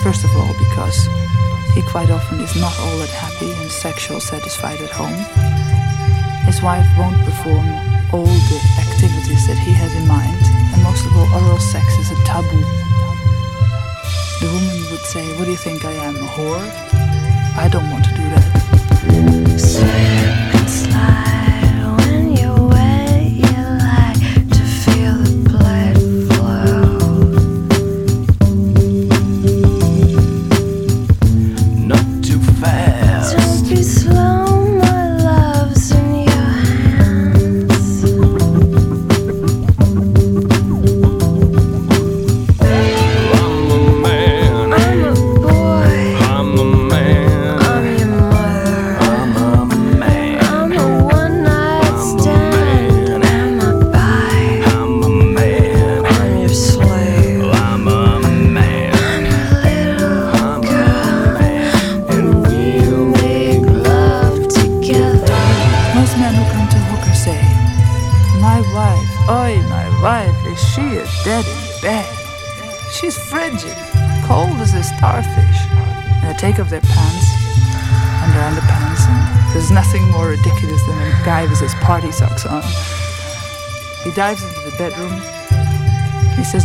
First of all, because he quite often is not all that happy and sexual satisfied at home. His wife won't perform all the activities that he has in mind, and most of all, oral sex is a taboo. The woman would say, "What do you think I am, a whore? I don't want to do that." Slip and slide when you're wet, you like to feel the blood flow. Not too fast. Don't be slow, my love's in your hands. I'm a man. I'm a boy. I'm a man. I'm your mother. I'm a man. I'm a one-night stand. Am I by? I'm a man. I'm your slave. I'm a man. I'm a little I'm a girl, man. and we'll make love together. Most men who come to hooker say, "My wife, oi, my wife, is she a dead in bed? She's frigid, cold as a starfish." And they take off their pants and their underpants, and there's nothing more ridiculous than a guy with his party socks on. He dives into the bedroom. He says,